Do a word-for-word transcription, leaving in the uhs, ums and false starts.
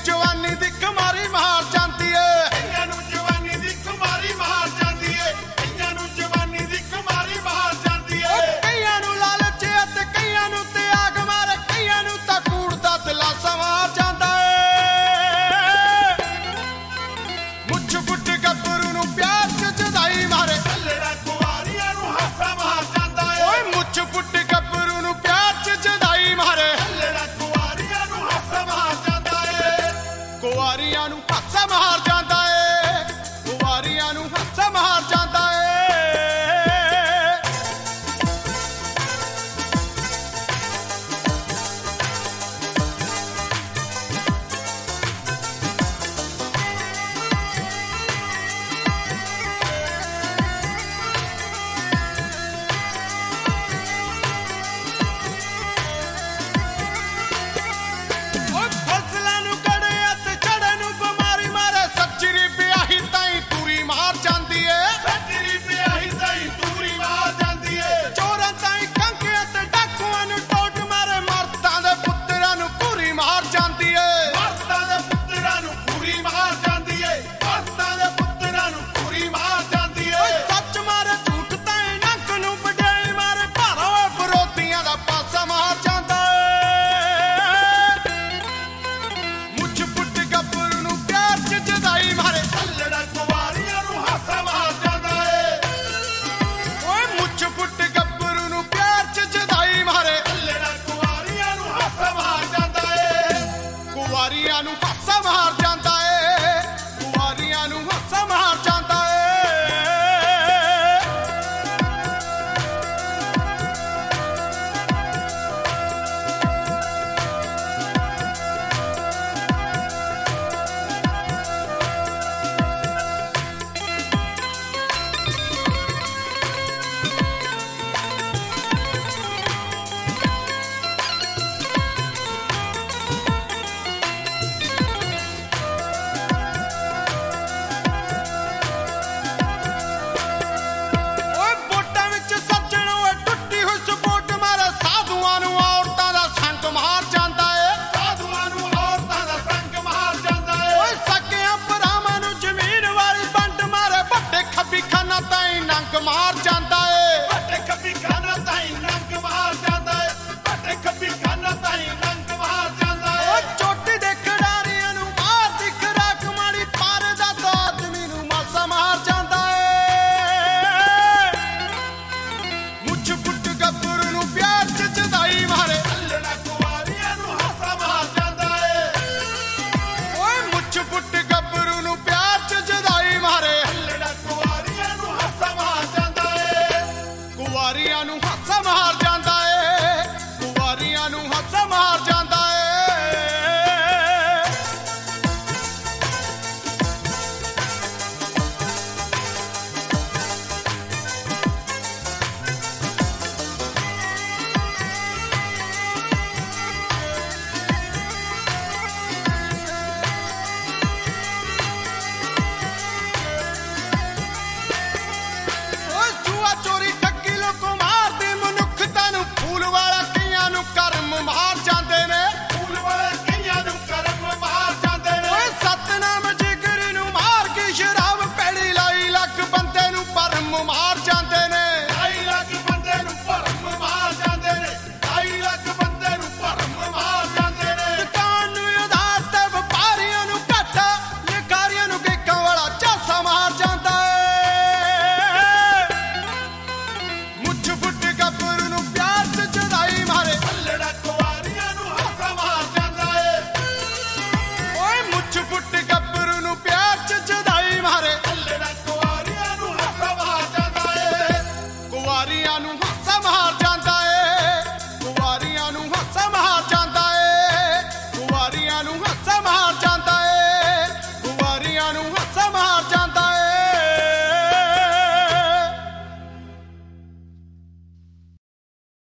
ਜਵਾਨੀ ਦੀ ਖਮਾਰੀ ਮਾਰ ਜਾਂਦੀ ਏ, ਕਈਆਂ ਨੂੰ ਜਵਾਨੀ ਦੀ ਖੁਮਾਰੀ ਮਾਰ ਜਾਂਦੀ ਏ, ਕਈਆਂ ਨੂੰ ਜਵਾਨੀ ਦੀ ਖੁਮਾਰੀ ਮਾਰ ਜਾਂਦੀ ਏ। ਕਈਆਂ ਨੂੰ ਲਾਲਚ ਅਤੇ ਕਈਆਂ ਨੂੰ ਤਿਆਗ ਮਾਰੇ, ਕਈਆਂ ਨੂੰ ਤਾਂ ਕੂੜ ਦਾ ਦਿਲਾਸਾ ਮਾਰ ਜਾਂਦਾ ਏ। ਮੁੱਛ ਫੁੱਟ ਗੱਭਰੂ ਨੂੰ ਪਿਆਰ ਚ ਜੁਦਾਈ ਮਾਰੇ, ਹੱਲੜਾ ਕੁਆਰੀਆਂ ਨੂੰ ਹਾਸਾ ਮਾਰ ਜਾਂਦਾ ਏ। ਓਏ ਮੁੱਛ ਫੁੱਟ ਗੱਭਰੂ ਨੂੰ ਪਿਆਰ ਚ ਜੁਦਾਈ ਮਾਰੇ, ਹੱਲੜਾ ਕੁਆਰੀਆਂ ਨੂੰ ਹਾਸਾ ਮਾਰ ਜਾਂਦਾ ਏ। ਕੁਆਰੀਆਂ ਨੂੰ ਹਾਸਾ ਮਾਰ ਜਾਂਦਾ